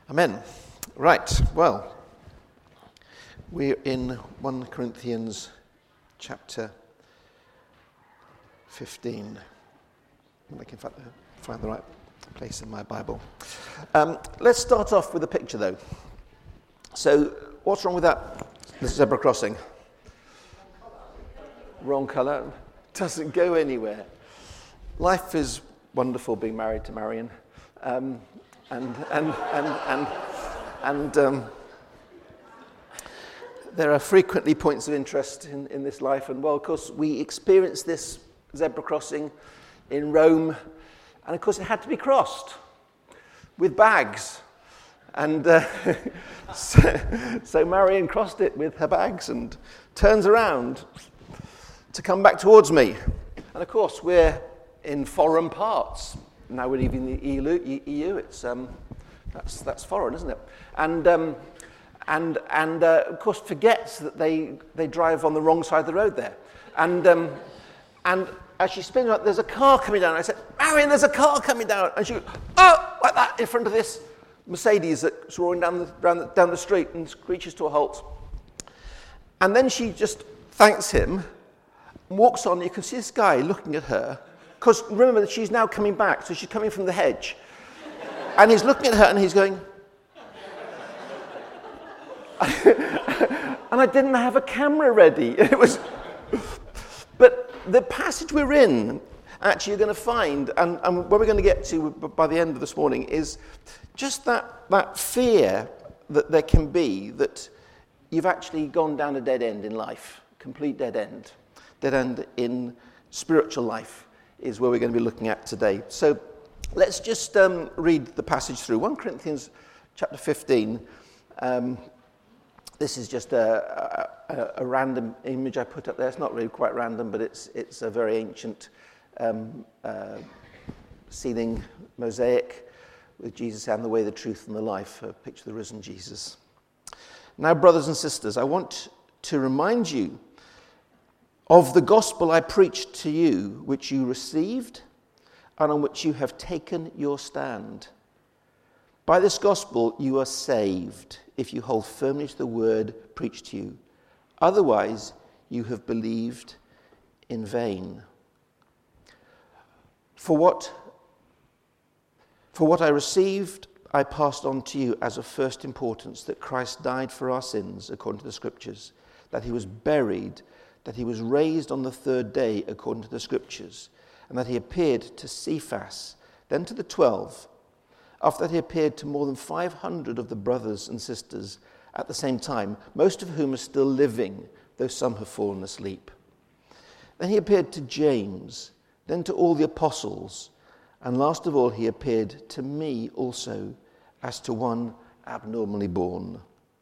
Amen. Right, well, we're in 1 Corinthians chapter 15. I can find the right place in my Bible. Let's start off with a picture, though. So, what's wrong with that zebra crossing? Wrong colour. Doesn't go anywhere. Life is wonderful being married to Marion. And there are frequently points of interest in this life. And, well, of course, we experienced this zebra crossing in Rome. And, of course, it had to be crossed with bags. And so Marion crossed it with her bags and turns around to come back towards me. And, of course, we're in foreign parts. Now we're leaving the EU. It's that's foreign, isn't it? And of course forgets that they drive on the wrong side of the road there. And as she's spinning up, there's a car coming down. I said, Marion, there's a car coming down. And she goes, oh, like that, in front of this Mercedes that's roaring down the street and screeches to a halt. And then she just thanks him and walks on. You can see this guy looking at her. Because remember that she's now coming back, so she's coming from the hedge. And he's looking at her and he's going... and I didn't have a camera ready. It was... But the passage we're in, actually you're going to find, and what we're going to get to by the end of this morning, is just that fear that there can be that you've actually gone down a dead end in life, complete dead end. Dead end in spiritual life is where we're going to be looking at today. So let's just read the passage through. 1 Corinthians chapter 15. This is just a random image I put up there. It's not really quite random, but it's a very ancient ceiling mosaic with Jesus and the way, the truth, and the life, a picture of the risen Jesus. Now, brothers and sisters, I want to remind you of the gospel I preached to you, which you received, and on which you have taken your stand. By this gospel you are saved, if you hold firmly to the word preached to you. Otherwise, you have believed in vain. For what I received, I passed on to you as of first importance, that Christ died for our sins, according to the Scriptures, that he was buried, that he was raised on the third day according to the Scriptures, and that he appeared to Cephas, then to the 12. After that he appeared to more than 500 of the brothers and sisters at the same time, most of whom are still living, though some have fallen asleep. Then he appeared to James, then to all the apostles, and last of all he appeared to me also, as to one abnormally born.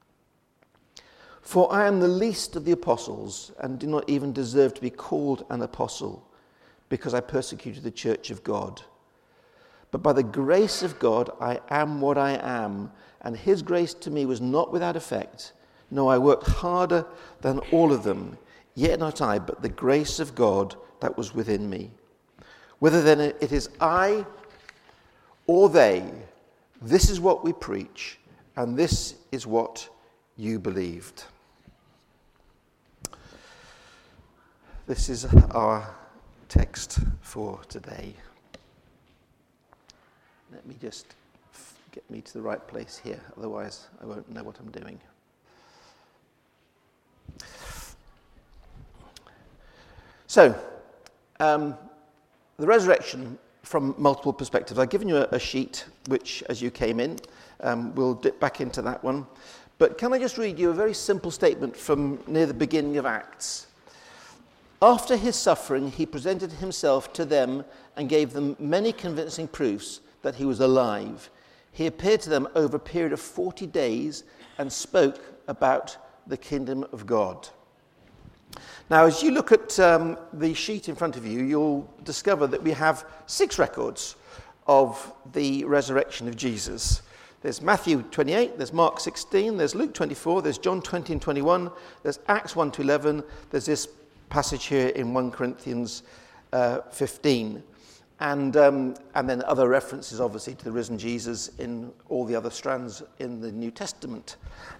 For I am the least of the apostles, and do not even deserve to be called an apostle, because I persecuted the church of God. But by the grace of God I am what I am, and his grace to me was not without effect. No, I worked harder than all of them, yet not I, but the grace of God that was within me. Whether then it is I or they, this is what we preach, and this is what you believed. This is our text for today. Let me just get me to the right place here, otherwise I won't know what I'm doing. So, the resurrection from multiple perspectives. I've given you a sheet, which, as you came in, we'll dip back into that one. But can I just read you a very simple statement from near the beginning of Acts? After his suffering, he presented himself to them and gave them many convincing proofs that he was alive. He appeared to them over a period of 40 days and spoke about the kingdom of God. Now, as you look at the sheet in front of you, you'll discover that we have 6 records of the resurrection of Jesus. There's Matthew 28, there's Mark 16, there's Luke 24, there's John 20 and 21, there's Acts 1 to 11, there's this passage here in 1 Corinthians 15. And then other references, obviously, to the risen Jesus in all the other strands in the New Testament.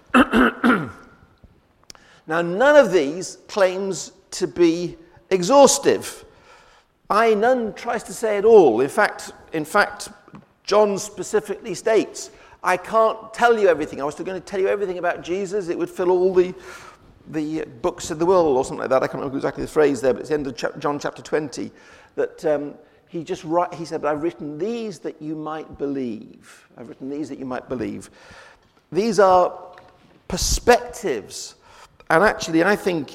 Now, none of these claims to be exhaustive. None tries to say it all. In fact, John specifically states, I can't tell you everything. I was going to tell you everything about Jesus. It would fill all the books of the world or something like that. I can't remember exactly the phrase there, but it's the end of John chapter 20, that he said, but I've written these that you might believe. I've written these that you might believe. These are perspectives. And actually, I think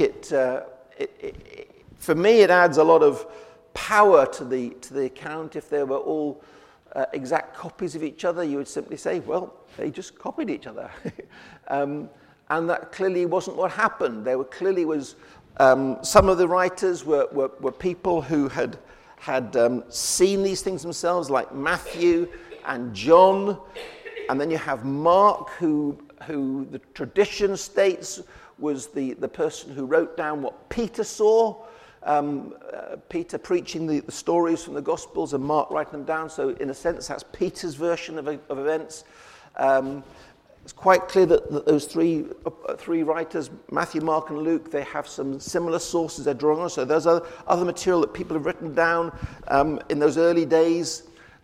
for me, it adds a lot of power to the account. If they were all exact copies of each other, you would simply say, well, they just copied each other. And that clearly wasn't what happened. There clearly was some of the writers were people who had seen these things themselves, like Matthew and John. And then you have Mark, who the tradition states was the person who wrote down what Peter saw. Peter preaching the stories from the Gospels and Mark writing them down. So in a sense, that's Peter's version of events. It's quite clear that those three writers, Matthew, Mark, and Luke, they have some similar sources they're drawing on. So there's other material that people have written down in those early days.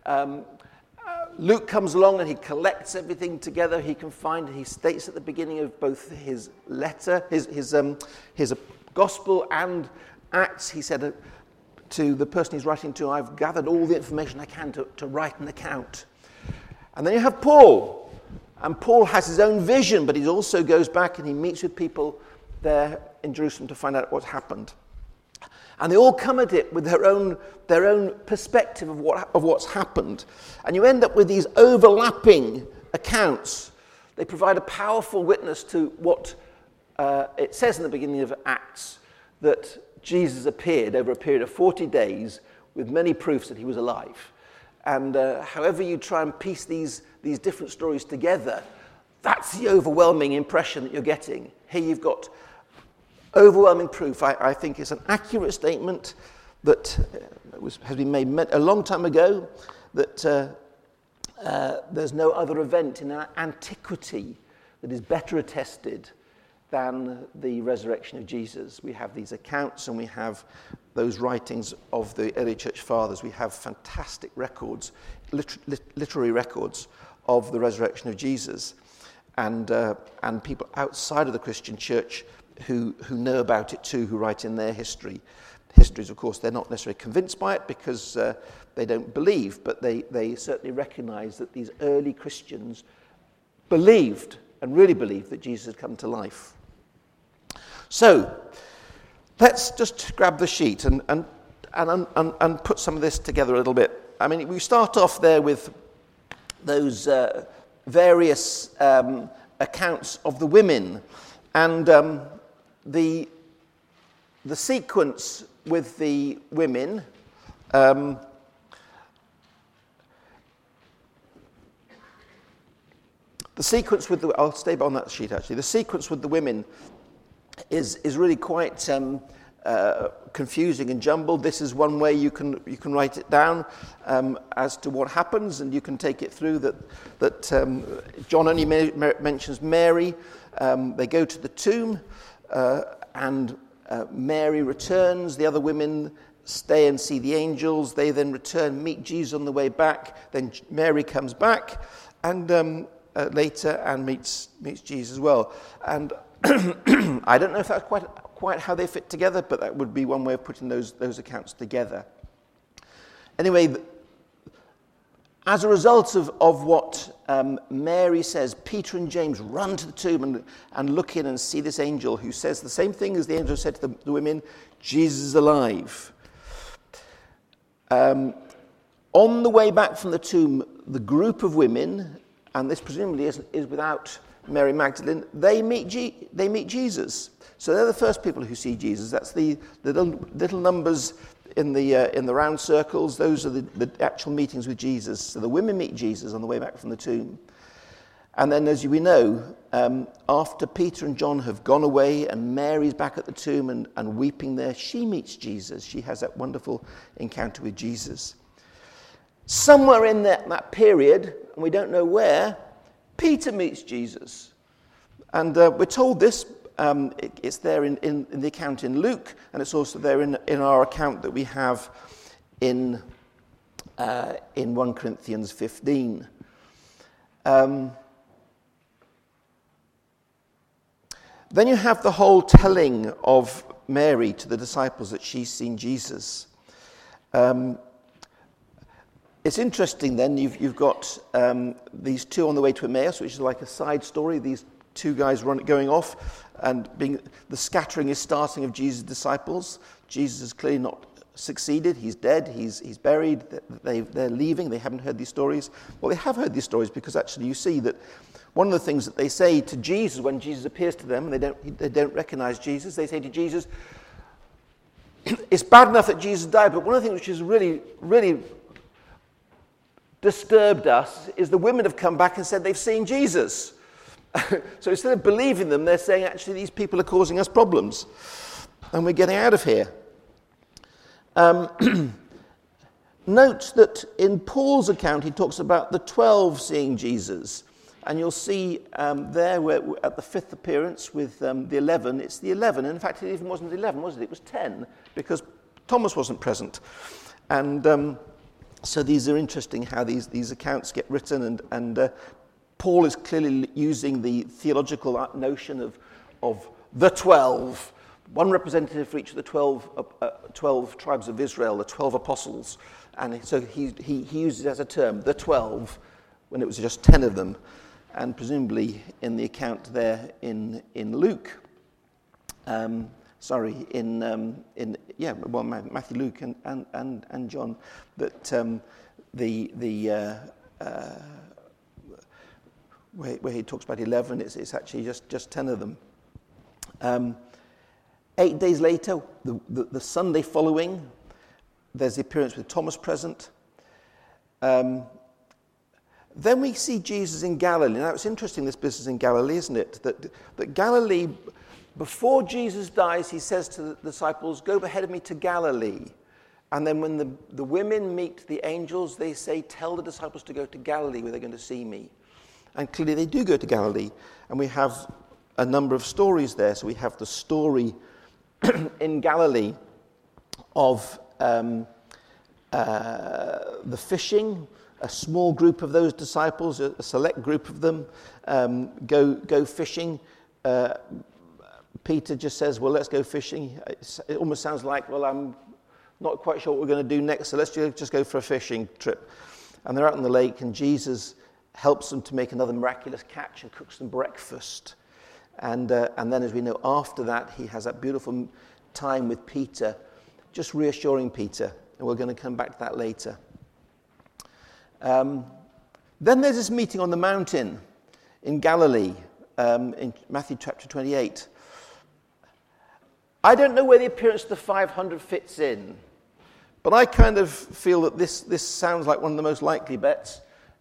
Luke comes along and he collects everything together he can find. He states at the beginning of both his letter, his Gospel and Acts, he said to the person he's writing to, I've gathered all the information I can to write an account. And then you have Paul. And Paul has his own vision, but he also goes back and he meets with people there in Jerusalem to find out what's happened. And they all come at it with their own perspective of what's happened. And you end up with these overlapping accounts. They provide a powerful witness to what it says in the beginning of Acts, that Jesus appeared over a period of 40 days with many proofs that he was alive. And however you try and piece these different stories together, that's the overwhelming impression that you're getting. Here you've got overwhelming proof. I think it's an accurate statement that has been made a long time ago, that there's no other event in antiquity that is better attested than the resurrection of Jesus. We have these accounts and we have those writings of the early church fathers. We have fantastic records, literary records of the resurrection of Jesus, and people outside of the Christian church who know about it too, who write in their histories. Of course, they're not necessarily convinced by it because they don't believe, but they certainly recognize that these early Christians believed and really believed that Jesus had come to life. So let's just grab the sheet and put some of this together a little bit. I mean, we start off there with those various accounts of the women, and the sequence with the women. I'll stay on that sheet actually. The sequence with the women is really quite confusing and jumbled. This is one way you can write it down as to what happens, and you can take it through that John only mentions Mary. They go to the tomb, and Mary returns. The other women stay and see the angels. They then return, meet Jesus on the way back. Then Mary comes back and later and meets Jesus as well. And I don't know if that's quite how they fit together, but that would be one way of putting those accounts together. Anyway, as a result of what Mary says, Peter and James run to the tomb and look in and see this angel who says the same thing as the angel said to the women, Jesus is alive. On the way back from the tomb, the group of women, and this presumably is without Mary Magdalene, they meet Jesus. So they're the first people who see Jesus. That's the little numbers in the round circles. Those are the actual meetings with Jesus. So the women meet Jesus on the way back from the tomb. And then, as we know, after Peter and John have gone away and Mary's back at the tomb and weeping there, she meets Jesus. She has that wonderful encounter with Jesus. somewhere in that period, and we don't know where, Peter meets Jesus. And we're told this, it's there in the account in Luke, and it's also there in our account that we have in 1 Corinthians 15. Then you have the whole telling of Mary to the disciples that she's seen Jesus. It's interesting then, you've got these two on the way to Emmaus, which is like a side story, these two guys going off, and the scattering is starting of Jesus' disciples. Jesus has clearly not succeeded, he's dead, he's buried, they're leaving, they haven't heard these stories. Well, they have heard these stories because actually you see that one of the things that they say to Jesus when Jesus appears to them, and they don't recognize Jesus, they say to Jesus, it's bad enough that Jesus died, but one of the things which has really, really disturbed us is the women have come back and said they've seen Jesus. So instead of believing them, they're saying, actually, these people are causing us problems, and we're getting out of here. Note that in Paul's account, he talks about the 12 seeing Jesus. And you'll see there where at the fifth appearance with the 11, it's the 11. And in fact, it even wasn't 11, was it? It was 10, because Thomas wasn't present. And so these are interesting how these accounts get written. And Paul is clearly using the theological notion of the 12, one representative for each of the 12 tribes of Israel, the 12 apostles. And so he uses it as a term, the 12, when it was just 10 of them. And presumably in the account there in Luke, Matthew, Luke, and John, that where he talks about 11, it's actually just 10 of them. 8 days later, the Sunday following, there's the appearance with Thomas present. Then we see Jesus in Galilee. Now, it's interesting, this business in Galilee, isn't it? That Galilee, before Jesus dies, he says to the disciples, go ahead of me to Galilee. And then when the women meet the angels, they say, tell the disciples to go to Galilee where they're going to see me. And clearly they do go to Galilee. And we have a number of stories there. So we have the story in Galilee of the fishing. A small group of those disciples, a select group of them, go fishing. Peter just says, well, let's go fishing. It almost sounds like, well, I'm not quite sure what we're going to do next, so let's just go for a fishing trip. And they're out on the lake, and Jesus helps them to make another miraculous catch and cooks them breakfast. And then, as we know, after that, he has that beautiful time with Peter, just reassuring Peter. And we're going to come back to that later. Then there's this meeting on the mountain in Galilee, in Matthew chapter 28. I don't know where the appearance of the 500 fits in, but I kind of feel that this sounds like one of the most likely bets.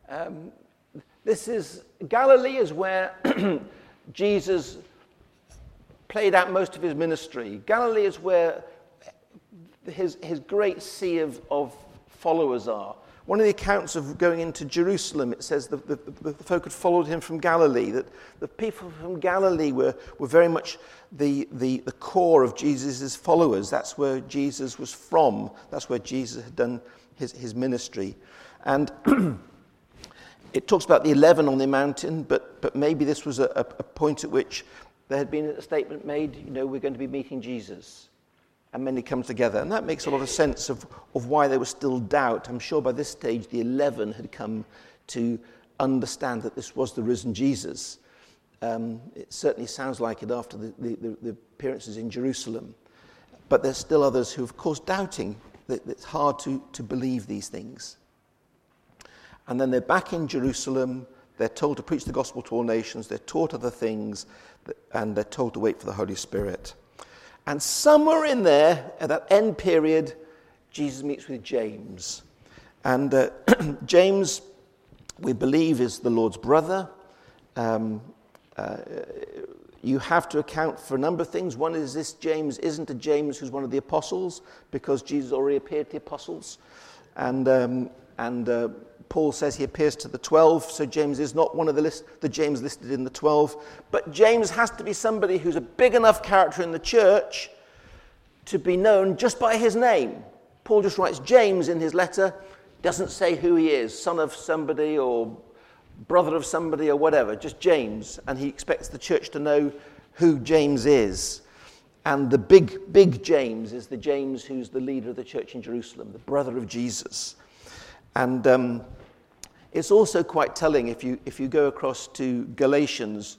Galilee is where Jesus played out most of his ministry. Galilee is where his great sea of followers are. One of the accounts of going into Jerusalem, it says the folk had followed him from Galilee, that the people from Galilee were very much the core of Jesus' followers. That's where Jesus was from. That's where Jesus had done his ministry. And it talks about the 11 on the mountain, but maybe this was a point at which there had been a statement made, we're going to be meeting Jesus. And many come together. And that makes a lot of sense of why there was still doubt. I'm sure by this stage the 11 had come to understand that this was the risen Jesus. It certainly sounds like it after the appearances in Jerusalem. But there's still others who, of course, doubting that it's hard to believe these things. And then they're back in Jerusalem. They're told to preach the gospel to all nations. They're taught other things. And they're told to wait for the Holy Spirit. And somewhere in there, at that end period, Jesus meets with James. And James, we believe, is the Lord's brother. You have to account for a number of things. One is this James isn't a James who's one of the apostles, because Jesus already appeared to the apostles. And Paul says he appears to the 12, so James is not one of the James listed in the 12. But James has to be somebody who's a big enough character in the church to be known just by his name. Paul just writes James in his letter, doesn't say who he is, son of somebody or brother of somebody or whatever, just James. And he expects the church to know who James is. And the big James is the James who's the leader of the church in Jerusalem, the brother of Jesus. And it's also quite telling if you go across to Galatians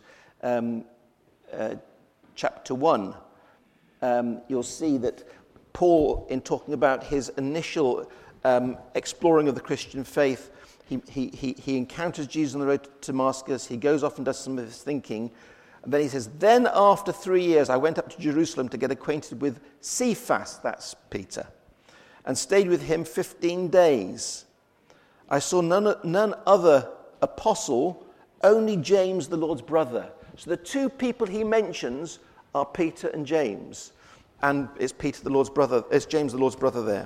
chapter 1, you'll see that Paul, in talking about his initial exploring of the Christian faith, he encounters Jesus on the road to Damascus. He goes off and does some of his thinking. And then he says, then after 3 years, I went up to Jerusalem to get acquainted with Cephas, that's Peter, and stayed with him 15 days. I saw none other apostle, only James, the Lord's brother. So the two people he mentions are Peter and James. And it's Peter, the Lord's brother, it's James, the Lord's brother there.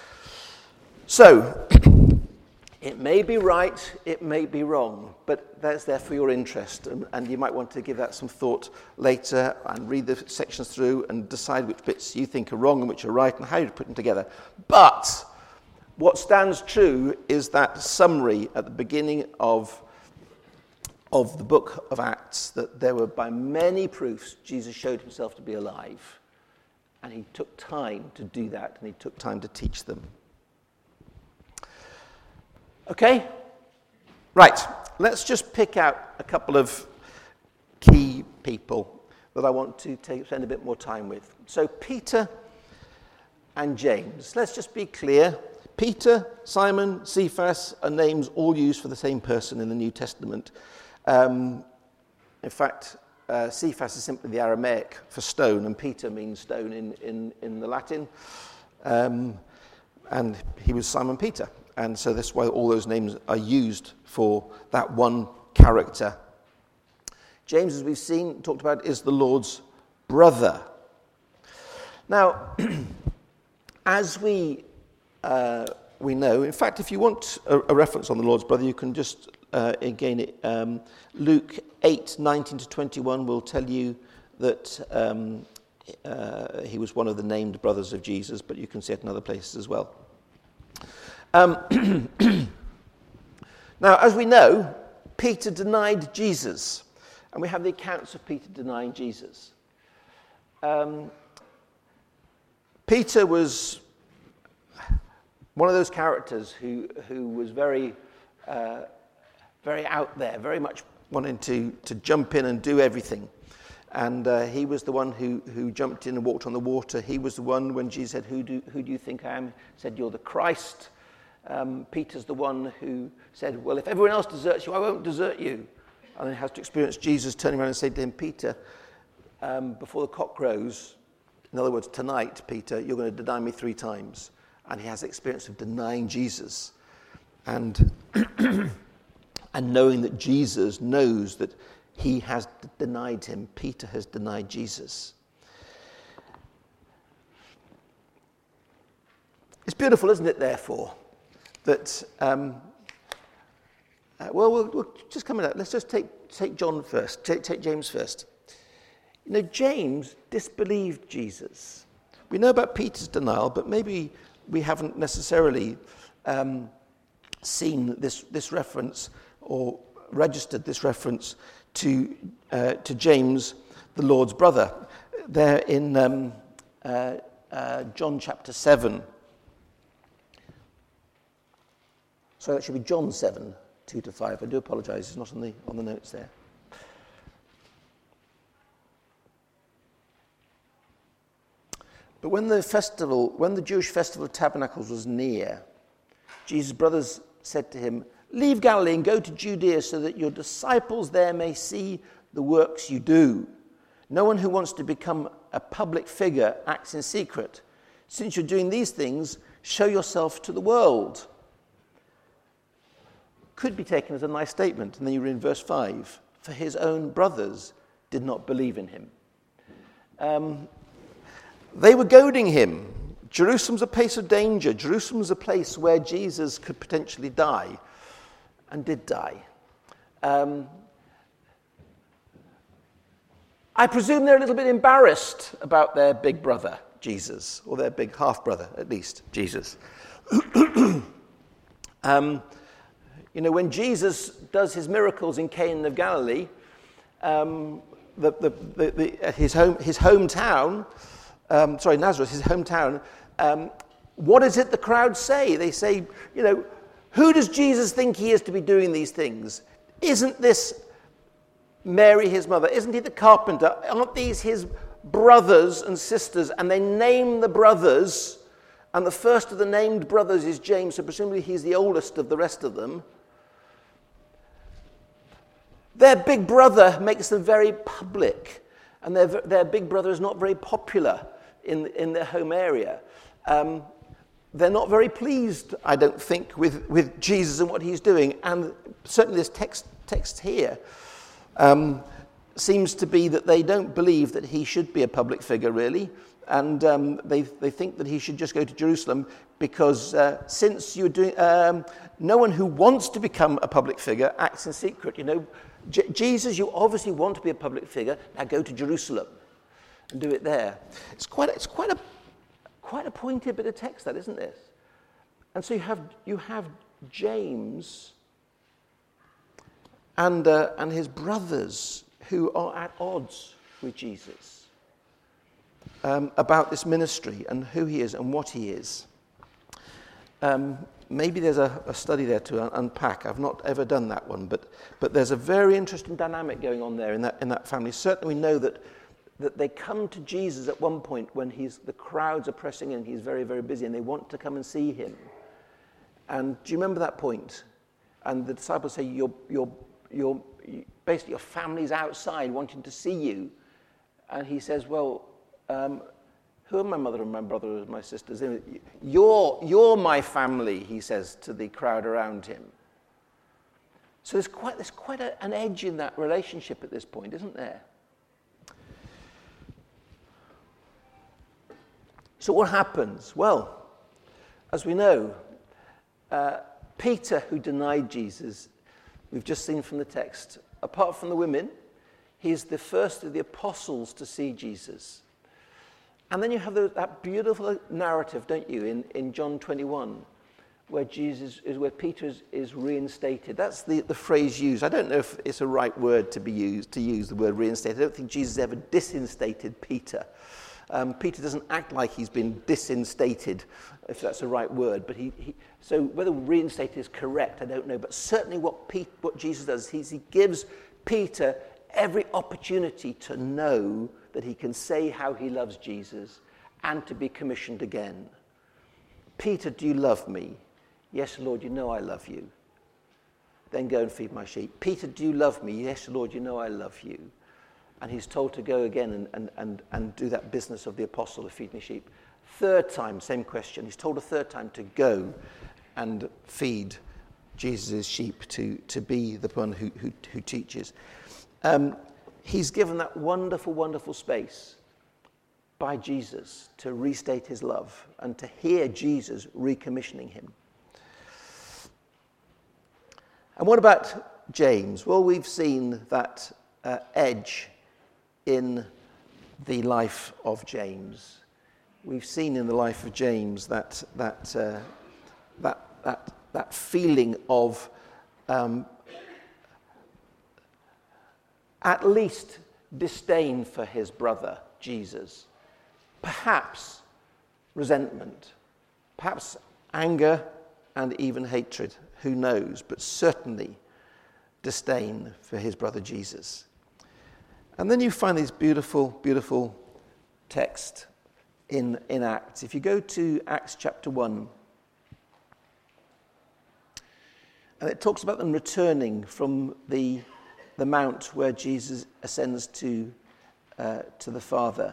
So, it may be right, it may be wrong, but that's there for your interest, and you might want to give that some thought later and read the sections through and decide which bits you think are wrong and which are right and how you put them together. But what stands true is that summary at the beginning of the book of Acts, that there were by many proofs Jesus showed himself to be alive, and he took time to do that, and he took time to teach them. Okay? Right. Let's just pick out a couple of key people that I want to spend a bit more time with. So Peter and James. Let's just be clear. Peter, Simon, Cephas are names all used for the same person in the New Testament. In fact, Cephas is simply the Aramaic for stone, and Peter means stone in the Latin. And he was Simon Peter. And so that's why all those names are used for that one character. James, as we've seen, talked about, is the Lord's brother. Now, as we know, in fact, if you want a reference on the Lord's brother, you can just, again, Luke 8:19-21 will tell you that he was one of the named brothers of Jesus, but you can see it in other places as well. Now, as we know, Peter denied Jesus, and we have the accounts of Peter denying Jesus. Peter was one of those characters who was very out there, very much wanting to jump in and do everything. And he was the one who jumped in and walked on the water. He was the one when Jesus said, who do you think I am? He said, you're the Christ. Peter's the one who said, well, if everyone else deserts you, I won't desert you. And then has to experience Jesus turning around and say to him, Peter, before the cock crows, in other words, tonight, Peter, you're going to deny me 3 times. And he has the experience of denying Jesus. And and knowing that Jesus knows that he has denied him, Peter has denied Jesus. It's beautiful, isn't it, therefore, that, we'll just come in that. Let's just take John first, take James first. You know, James disbelieved Jesus. We know about Peter's denial, but maybe we haven't necessarily seen this reference or registered this reference to James, the Lord's brother. There in John chapter 7. So that should be John 7, 2-5. I do apologise, it's not on the notes there. But when the Jewish festival of Tabernacles was near, Jesus' brothers said to him, leave Galilee and go to Judea so that your disciples there may see the works you do. No one who wants to become a public figure acts in secret. Since you're doing these things, show yourself to the world. Could be taken as a nice statement. And then you read in verse 5, for his own brothers did not believe in him. They were goading him. Jerusalem's a place of danger. Jerusalem's a place where Jesus could potentially die, and did die. I presume they're a little bit embarrassed about their big brother, Jesus, or their big half-brother, at least, Jesus. When Jesus does his miracles in Cana of Galilee, his hometown, Nazareth, his hometown, what is it the crowds say? They say, who does Jesus think he is to be doing these things? Isn't this Mary, his mother? Isn't he the carpenter? Aren't these his brothers and sisters? And they name the brothers, and the first of the named brothers is James, so presumably he's the oldest of the rest of them. Their big brother makes them very public, and their big brother is not very popular in their home area. They're not very pleased, I don't think, with Jesus and what he's doing. And certainly this text here seems to be that they don't believe that he should be a public figure, really. And they think that he should just go to Jerusalem because since you're doing... no one who wants to become a public figure acts in secret. Jesus, you obviously want to be a public figure. Now go to Jerusalem and do it there. It's quite a pointed bit of text, that, isn't it? And so you have James and his brothers who are at odds with Jesus about this ministry and who he is and what he is. Maybe there's a study there to unpack. I've not ever done that one, but there's a very interesting dynamic going on there in that family. Certainly we know that they come to Jesus at one point when the crowds are pressing in, he's very, very busy, and they want to come and see him. And do you remember that point? And the disciples say, basically your family's outside wanting to see you. And he says, well, who are my mother and my brother and my sisters? You're my family, he says to the crowd around him. So there's quite an edge in that relationship at this point, isn't there? So what happens? Well, as we know, Peter, who denied Jesus, we've just seen from the text, apart from the women, he's the first of the apostles to see Jesus. And then you have that beautiful narrative, don't you, in John 21, where Peter is reinstated. That's the phrase used. I don't know if it's a right word to use the word reinstated. I don't think Jesus ever disinstated Peter. Peter doesn't act like he's been disinstated, if that's the right word. But so whether reinstated is correct, I don't know. But certainly what Jesus does is he gives Peter every opportunity to know that he can say how he loves Jesus and to be commissioned again. Peter, do you love me? Yes, Lord, you know I love you. Then go and feed my sheep. Peter, do you love me? Yes, Lord, you know I love you. And he's told to go again and do that business of the apostle of feeding sheep. Third time, same question. He's told a third time to go and feed Jesus' sheep, to be the one who teaches. He's given that wonderful, wonderful space by Jesus to restate his love and to hear Jesus recommissioning him. And what about James? Well, we've seen that edge in the life of James. We've seen in the life of James that feeling of at least disdain for his brother, Jesus. Perhaps resentment. Perhaps anger and even hatred. Who knows? But certainly disdain for his brother Jesus. And then you find this beautiful, beautiful text in Acts. If you go to Acts chapter 1, and it talks about them returning from the mount where Jesus ascends to the Father.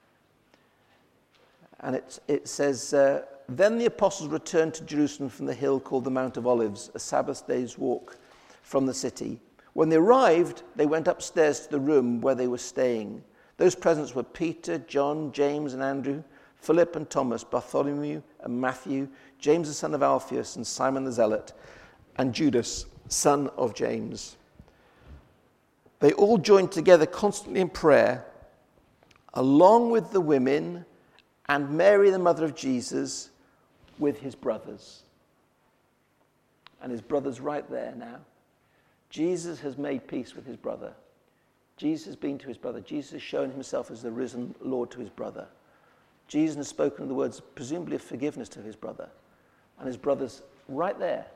And it says, then the apostles returned to Jerusalem from the hill called the Mount of Olives, a Sabbath day's walk from the city. When they arrived, they went upstairs to the room where they were staying. Those present were Peter, John, James, and Andrew, Philip and Thomas, Bartholomew and Matthew, James the son of Alphaeus and Simon the Zealot, and Judas, son of James. They all joined together constantly in prayer, along with the women and Mary, the mother of Jesus, with his brothers. And his brother's right there now. Jesus has made peace with his brother. Jesus has been to his brother. Jesus has shown himself as the risen Lord to his brother. Jesus has spoken the words, presumably of forgiveness, to his brother. And his brother's right there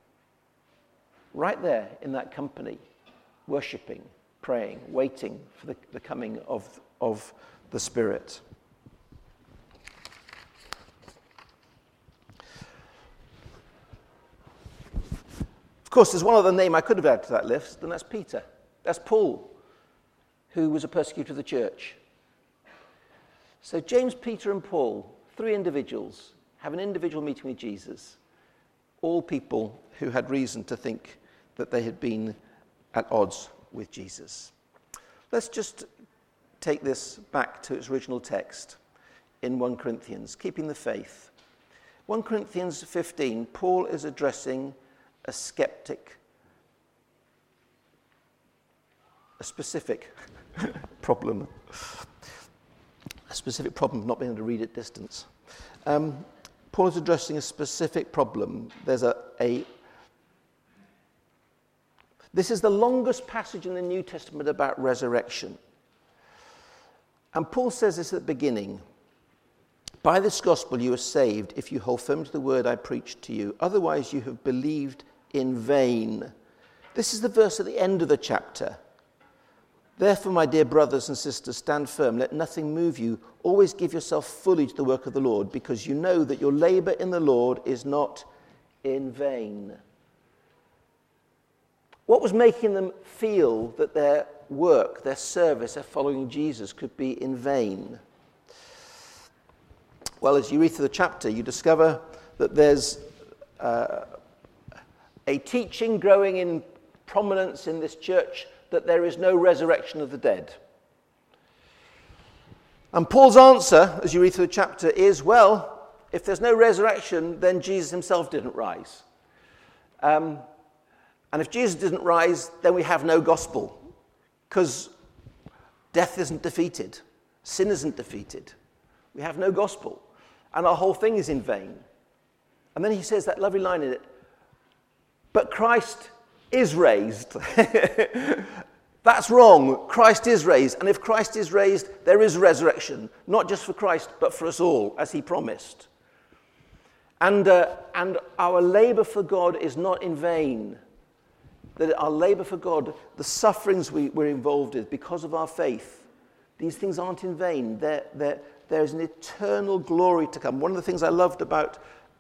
in that company, worshipping, praying, waiting for the coming of the Spirit. Of course, there's one other name I could have added to that list, and that's Peter. That's Paul, who was a persecutor of the church. So James, Peter, and Paul, three individuals, have an individual meeting with Jesus. All people who had reason to think that they had been at odds with Jesus. Let's just take this back to its original text in 1 Corinthians, keeping the faith. 1 Corinthians 15, Paul is addressing a skeptic, a specific problem. A specific problem of not being able to read at distance. Paul is addressing a specific problem. There's this is the longest passage in the New Testament about resurrection. And Paul says this at the beginning. By this gospel you are saved if you hold firm to the word I preached to you. Otherwise you have believed in vain. This is the verse at the end of the chapter. Therefore, my dear brothers and sisters, stand firm. Let nothing move you. Always give yourself fully to the work of the Lord, because you know that your labor in the Lord is not in vain. What was making them feel that their work, their service, their following Jesus could be in vain? Well, as you read through the chapter, you discover that there's a teaching growing in prominence in this church that there is no resurrection of the dead. And Paul's answer, as you read through the chapter, is, well, if there's no resurrection, then Jesus himself didn't rise. And if Jesus didn't rise, then we have no gospel, because death isn't defeated. Sin isn't defeated. We have no gospel. And our whole thing is in vain. And then he says that lovely line in it, but Christ is raised. That's wrong. Christ is raised. And if Christ is raised, there is resurrection, not just for Christ, but for us all, as he promised. And our labor for God is not in vain. That our labor for God, the sufferings we're involved in because of our faith, these things aren't in vain. There's an eternal glory to come. One of the things I loved about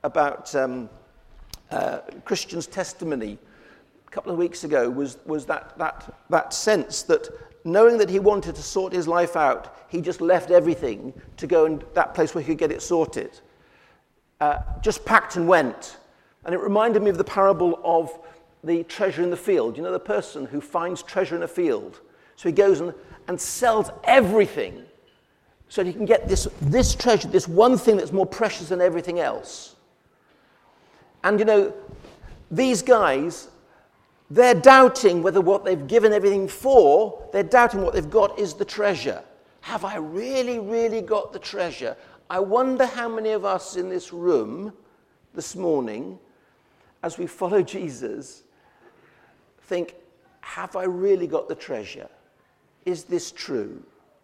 Christian's testimony a couple of weeks ago was that sense that knowing that he wanted to sort his life out, he just left everything to go in that place where he could get it sorted. Just packed and went. And it reminded me of the parable of the treasure in the field. You know, the person who finds treasure in a field. So he goes and sells everything so that he can get this treasure, this one thing that's more precious than everything else. And, you know, these guys, they're doubting whether what they've given everything for, they're doubting what they've got is the treasure. Have I really, really got the treasure? I wonder how many of us in this room this morning, as we follow Jesus, think, have I really got the treasure? Is this true?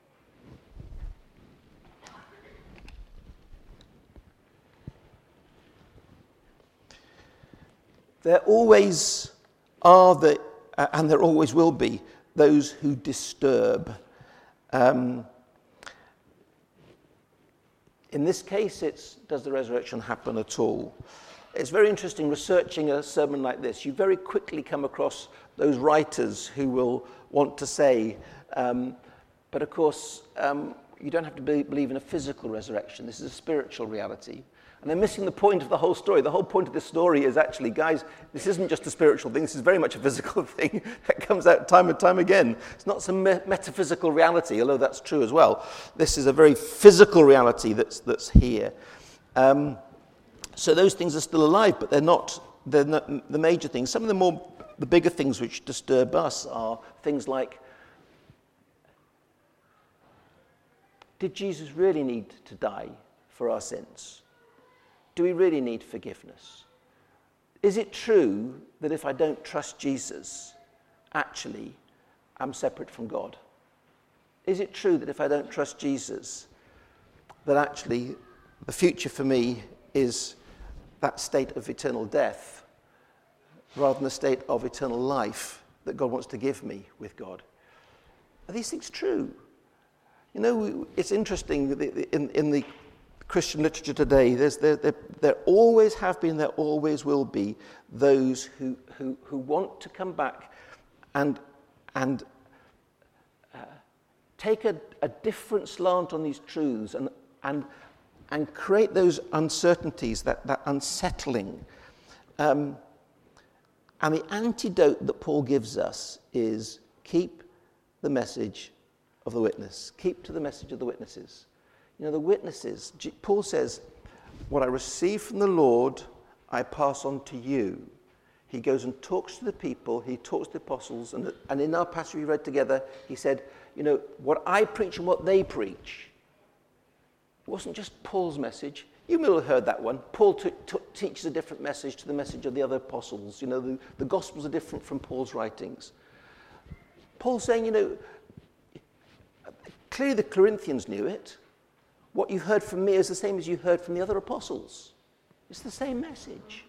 There always are, and there always will be, those who disturb. In this case, it's, does the resurrection happen at all? It's very interesting researching a sermon like this. You very quickly come across those writers who will want to say, but of course, you don't have to believe in a physical resurrection. This is a spiritual reality. And they're missing the point of the whole story. The whole point of this story is actually, guys, this isn't just a spiritual thing. This is very much a physical thing that comes out time and time again. It's not some metaphysical reality, although that's true as well. This is a very physical reality that's here. So those things are still alive, but they're not the major things. Some of the bigger things which disturb us are things like, did Jesus really need to die for our sins? Do we really need forgiveness? Is it true that if I don't trust Jesus, actually, I'm separate from God? Is it true that if I don't trust Jesus, that actually the future for me is that state of eternal death rather than the state of eternal life that God wants to give me with God? Are these things true? You know, it's interesting, in the Christian literature today, there always have been, there always will be those who want to come back and take a different slant on these truths and create those uncertainties, that unsettling. And the antidote that Paul gives us is keep the message of the witness. Keep to the message of the witnesses. You know, the witnesses, Paul says, what I received from the Lord, I pass on to you. He goes and talks to the people, he talks to the apostles, and in our passage we read together, he said, you know, what I preach and what they preach. It wasn't just Paul's message. You may have heard that one. Paul teaches a different message to the message of the other apostles. You know, the Gospels are different from Paul's writings. Paul's saying, you know, clearly the Corinthians knew it. What you heard from me is the same as you heard from the other apostles. It's the same message.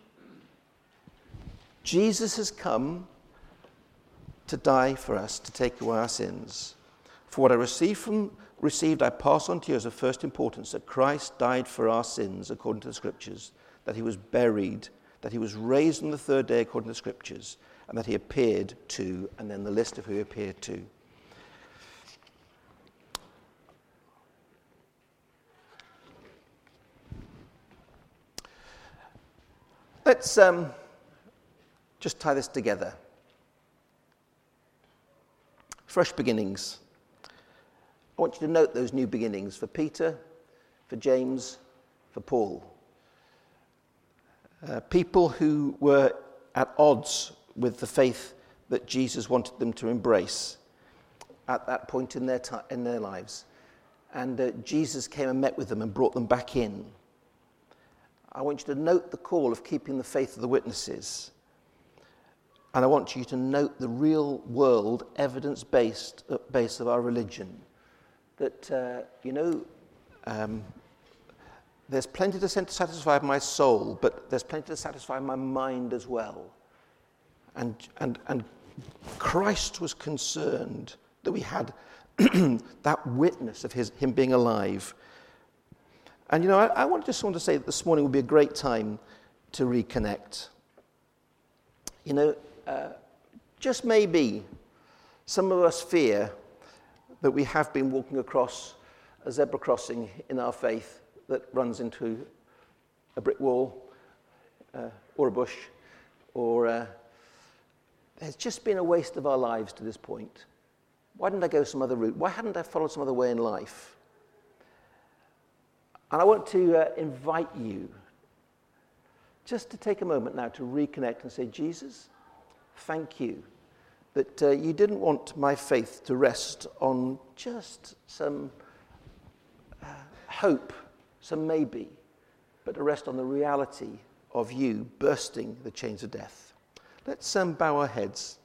Jesus has come to die for us, to take away our sins. For what I received, I pass on to you as of first importance, that Christ died for our sins according to the Scriptures, that he was buried, that he was raised on the third day according to the Scriptures, and that he appeared to, and then the list of who he appeared to. Let's just tie this together. Fresh beginnings. I want you to note those new beginnings for Peter, for James, for Paul. People who were at odds with the faith that Jesus wanted them to embrace at that point in their lives. And Jesus came and met with them and brought them back in. I want you to note the call of keeping the faith of the witnesses. And I want you to note the real world evidence base of our religion. That, there's plenty to satisfy my soul, but there's plenty to satisfy my mind as well. And Christ was concerned that we had that witness of him being alive. And, you know, I just want to say that this morning would be a great time to reconnect. You know, just maybe some of us fear that we have been walking across a zebra crossing in our faith that runs into a brick wall or a bush, or there's just been a waste of our lives to this point. Why didn't I go some other route? Why hadn't I followed some other way in life? And I want to invite you just to take a moment now to reconnect and say, Jesus, thank you that you didn't want my faith to rest on just some hope, some maybe, but to rest on the reality of you bursting the chains of death. Let's bow our heads.